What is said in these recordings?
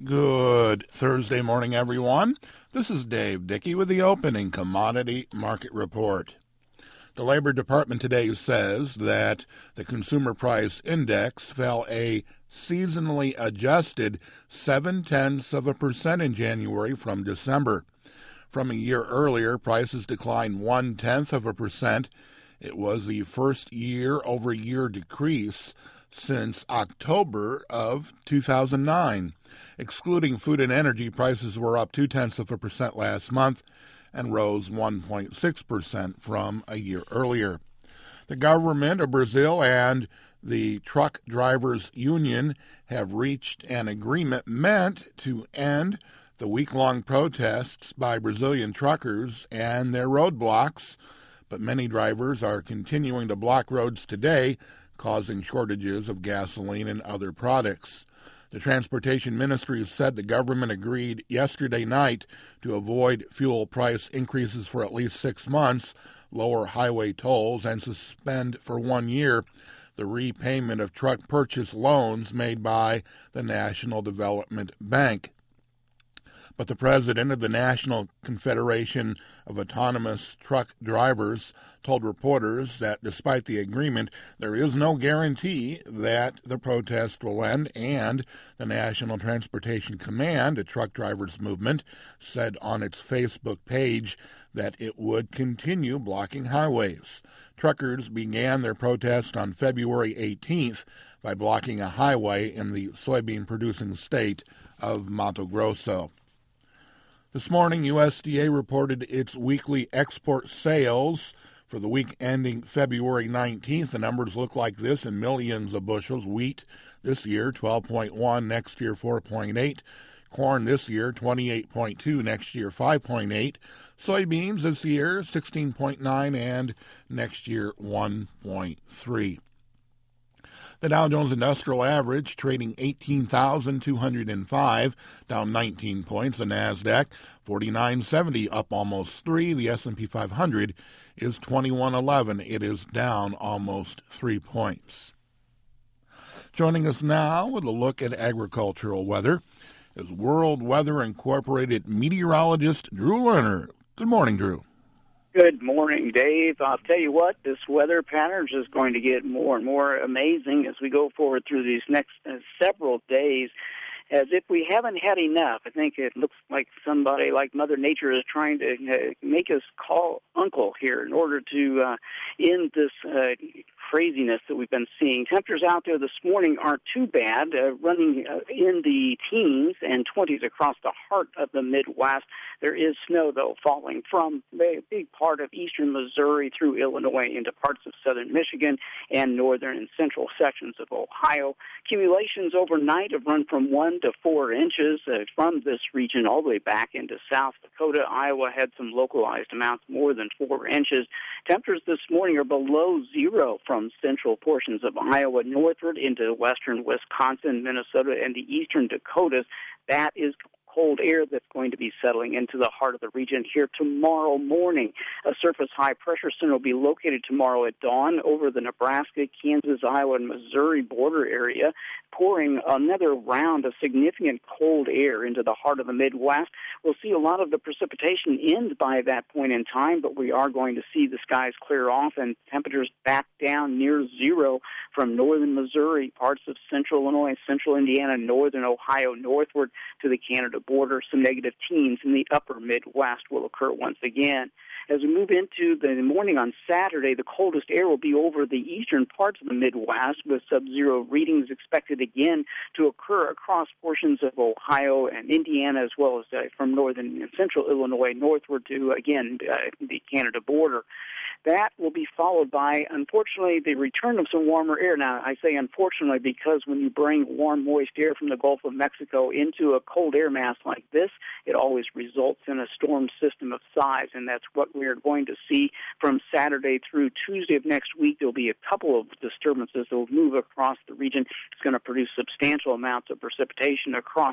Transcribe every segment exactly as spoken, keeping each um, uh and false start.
Good Thursday morning, everyone. This is Dave Dickey with the opening commodity market report. The Labor Department today says that the Consumer Price Index fell a seasonally adjusted seven tenths of a percent in January from December. From a year earlier, prices declined one tenth of a percent. It was the first year-over-year decrease since October of two thousand nine. Excluding food and energy, prices were up two-tenths of a percent last month and rose one point six percent from a year earlier. The government of Brazil and the Truck Drivers Union have reached an agreement meant to end the week-long protests by Brazilian truckers and their roadblocks, but many drivers are continuing to block roads today, causing shortages of gasoline and other products. The Transportation Ministry said the government agreed yesterday night to avoid fuel price increases for at least six months, lower highway tolls, and suspend for one year the repayment of truck purchase loans made by the National Development Bank. But the president of the National Confederation of Autonomous Truck Drivers told reporters that despite the agreement, there is no guarantee that the protest will end, and the National Transportation Command, a truck drivers movement, said on its Facebook page that it would continue blocking highways. Truckers began their protest on February eighteenth by blocking a highway in the soybean-producing state of Mato Grosso. This morning, U S D A reported its weekly export sales for the week ending February nineteenth. The numbers look like this in millions of bushels. Wheat this year, twelve point one, next year, four point eight. Corn this year, twenty-eight point two, next year, five point eight. Soybeans this year, sixteen point nine, and next year, one point three. The Dow Jones Industrial Average trading eighteen thousand two hundred five, down nineteen points. The Nasdaq forty-nine seventy, up almost three. The S and P five hundred is twenty-one eleven. It is down almost three points. Joining us now with a look at agricultural weather is World Weather Incorporated meteorologist Drew Lerner. Good morning, Drew. Good morning, Dave. I'll tell you what, this weather pattern is going to get more and more amazing as we go forward through these next uh, several days. As if we haven't had enough. I think it looks like somebody like Mother Nature is trying to uh, make us call uncle here in order to uh, end this uh, craziness that we've been seeing. Temperatures out there this morning aren't too bad, uh, running uh, in the teens and twenties across the heart of the Midwest. There is snow, though, falling from a big part of eastern Missouri through Illinois into parts of southern Michigan and northern and central sections of Ohio. Accumulations overnight have run from one to four inches uh, from this region all the way back into South Dakota. Iowa had some localized amounts more than four inches. Temperatures this morning are below zero from central portions of Iowa northward into western Wisconsin, Minnesota, and the eastern Dakotas. That is cold air that's going to be settling into the heart of the region here tomorrow morning. A surface high-pressure center will be located tomorrow at dawn over the Nebraska, Kansas, Iowa, and Missouri border area, pouring another round of significant cold air into the heart of the Midwest. We'll see a lot of the precipitation end by that point in time, but we are going to see the skies clear off and temperatures back down near zero from northern Missouri, parts of central Illinois, central Indiana, northern Ohio, northward to the Canada border. Some negative teens in the upper Midwest will occur once again. As we move into the morning on Saturday, the coldest air will be over the eastern parts of the Midwest, with sub-zero readings expected again to occur across portions of Ohio and Indiana, as well as uh, from northern and central Illinois northward to, again, uh, the Canada border. That will be followed by, unfortunately, the return of some warmer air. Now, I say unfortunately because when you bring warm, moist air from the Gulf of Mexico into a cold air mass like this, it always results in a storm system of size, and that's what we're going to see from Saturday through Tuesday of next week. There'll be a couple of disturbances that will move across the region. It's going to produce substantial amounts of precipitation across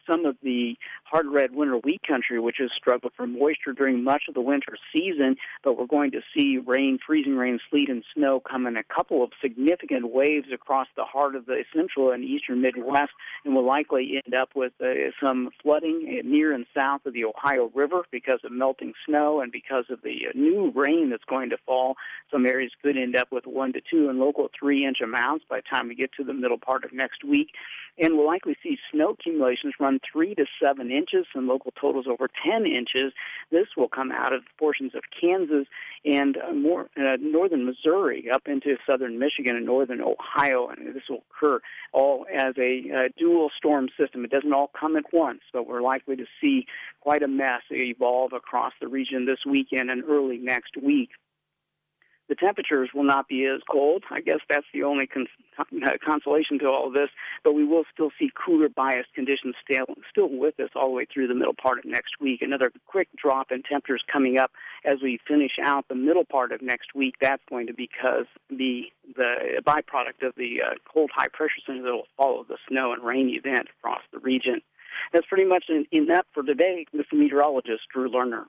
some of the hard red winter wheat country, which has struggled for moisture during much of the winter season, but we're going to see rain, freezing rain, sleet, and snow come in a couple of significant waves across the heart of the central and eastern Midwest, and will likely end up with uh, some flooding near and south of the Ohio River because of melting snow and because of the uh, new rain that's going to fall. Some areas could end up with one to two and local three-inch amounts by the time we get to the middle part of next week. And we'll likely see snow accumulations run three to seven inches, and local totals over ten inches. This will come out of portions of Kansas and uh, more uh, northern Missouri up into southern Michigan and northern Ohio, and this will occur all as a uh, dual storm system. It doesn't all come at once, but we're likely to see quite a mess evolve across the region this weekend and early next week. The temperatures will not be as cold. I guess that's the only cons- consolation to all of this, but we will still see cooler biased conditions still, still with us all the way through the middle part of next week. Another quick drop in temperatures coming up as we finish out the middle part of next week. That's going to be because the the byproduct of the uh, cold high pressure center that will follow the snow and rain event across the region. That's pretty much enough for today. This is meteorologist Drew Lerner.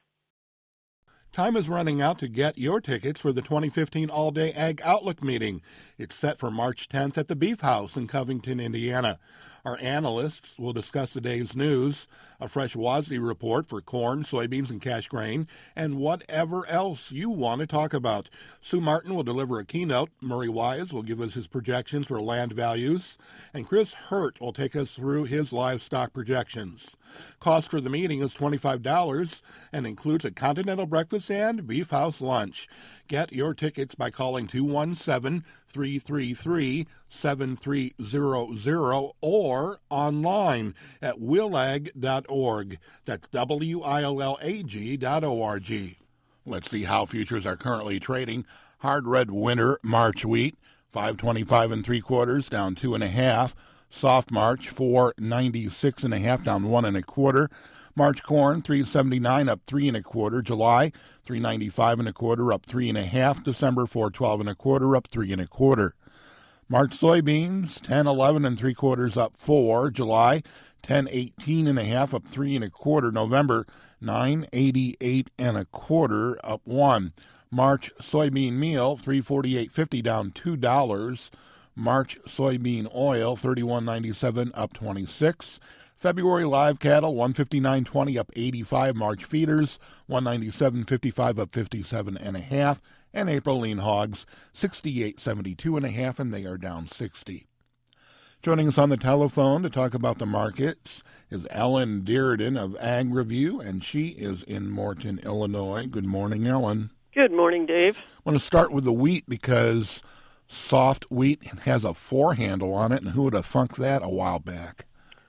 Time is running out to get your tickets for the twenty fifteen All-Day Ag Outlook meeting. It's set for March tenth at the Beef House in Covington, Indiana. Our analysts will discuss the day's news, a fresh W A S D report for corn, soybeans, and cash grain, and whatever else you want to talk about. Sue Martin will deliver a keynote, Murray Wise will give us his projections for land values, and Chris Hurt will take us through his livestock projections. Cost for the meeting is twenty-five dollars and includes a continental breakfast and Beef House lunch. Get your tickets by calling two one seven, three three three, seven three zero zero or online at willag dot org. That's W I L L A G dot O R G. Let's see how futures are currently trading. Hard red winter March wheat, five twenty-five and three quarters, down two and a half. Soft March, four ninety-six and a half, down one and a quarter. March corn, three seventy-nine, up three and a quarter. July, three ninety-five and a quarter, up three and a half. December, four twelve and a quarter, up three and a quarter. March soybeans, ten eleven and three quarters, up four. July, ten eighteen and a half, up three and a quarter. November, nine eighty-eight and a quarter, up one. March soybean meal, three forty-eight fifty, down two dollars. March soybean oil, thirty-one ninety-seven, up twenty-six. February live cattle, one fifty-nine twenty, up eighty-five. March feeders, one ninety-seven fifty-five, up fifty-seven and a half. And April lean hogs, sixty-eight seventy-two and a half, and they are down sixty. Joining us on the telephone to talk about the markets is Ellen Dearden of Ag Review, and she is in Morton, Illinois. Good morning, Ellen. Good morning, Dave. I want to start with the wheat because soft wheat has a four handle on it, and who would have thunk that a while back?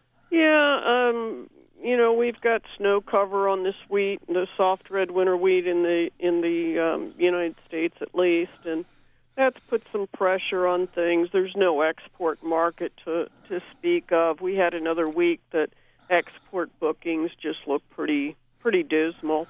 Yeah, um, you know, we've got snow cover on this wheat, the soft red winter wheat in the in the um, United States at least, and that's put some pressure on things. There's no export market to, to speak of. We had another week that export bookings just look pretty pretty dismal.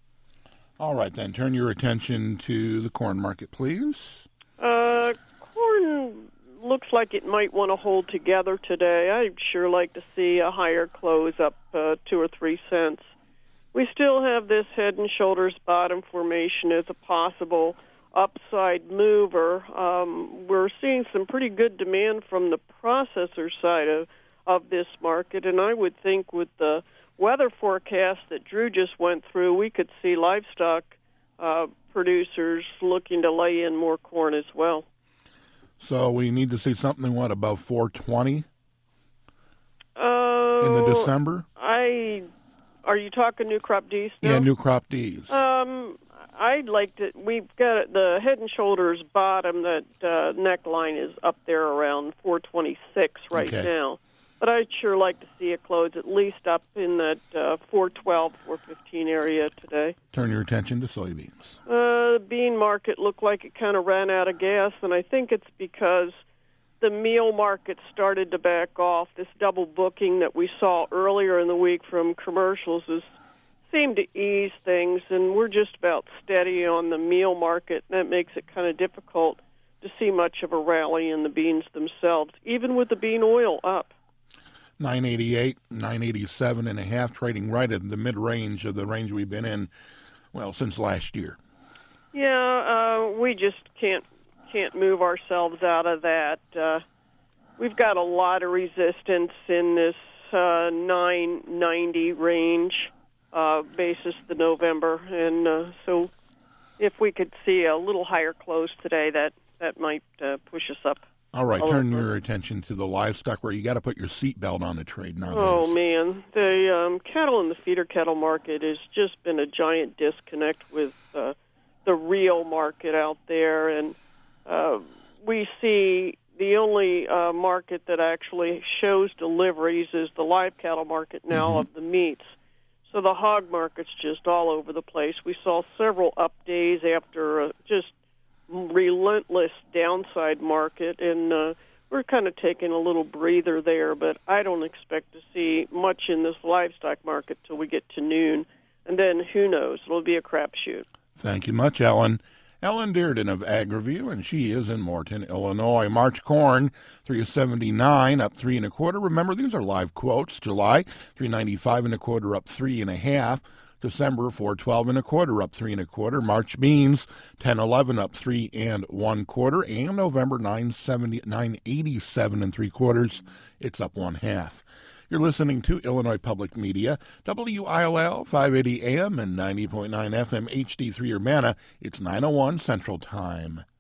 All right, then, turn your attention to the corn market, please. Uh, corn looks like it might want to hold together today. I'd sure like to see a higher close, up uh, two or three cents. We still have this head and shoulders bottom formation as a possible upside mover. Um, we're seeing some pretty good demand from the processor side of, of this market, and I would think with the weather forecast that Drew just went through, we could see livestock uh, producers looking to lay in more corn as well. So we need to see something, what, above four twenty uh, in the December? I Are you talking new crop Ds now? Yeah, new crop Ds. Um, I'd like to, we've got the head and shoulders bottom, that uh, neckline is up there around four twenty-six right okay. now. But I'd sure like to see it close at least up in that uh, four twelve, four fifteen area today. Turn your attention to soybeans. Uh, the bean market looked like it kind of ran out of gas, and I think it's because the meal market started to back off. This double booking that we saw earlier in the week from commercials has seemed to ease things, and we're just about steady on the meal market. That makes it kind of difficult to see much of a rally in the beans themselves, even with the bean oil up. nine eighty-eight, nine eighty-seven and a half, trading right at the mid-range of the range we've been in, well, since last year. Yeah, uh, we just can't can't move ourselves out of that. Uh, we've got a lot of resistance in this uh, nine ninety range uh, basis the November, and uh, so if we could see a little higher close today, that that might uh, push us up. All right, turn your attention to the livestock where you got to put your seatbelt on the trade nowadays. Oh, man. The um, cattle in the feeder cattle market has just been a giant disconnect with uh, the real market out there. And uh, we see the only uh, market that actually shows deliveries is the live cattle market now mm-hmm. of the meats. So the hog market's just all over the place. We saw several up days after uh, just relentless downside market, and uh, we're kind of taking a little breather there, but I don't expect to see much in this livestock market till we get to noon, and then who knows, it'll be a crapshoot. Thank you much, Ellen. Ellen Dearden of AgriView, and she is in Morton, Illinois. March corn, three seventy-nine, up three and a quarter. Remember, these are live quotes. July, three ninety-five and a quarter, up three and a half. December, four twelve and a quarter, up three and a quarter. March beans, ten eleven, up three and one quarter. And November, nine seventy, nine eighty-seven and three quarters. It's up one half. You're listening to Illinois Public Media, W I L L, five eighty A M and ninety point nine F M, H D three Urbana. It's nine oh one Central Time.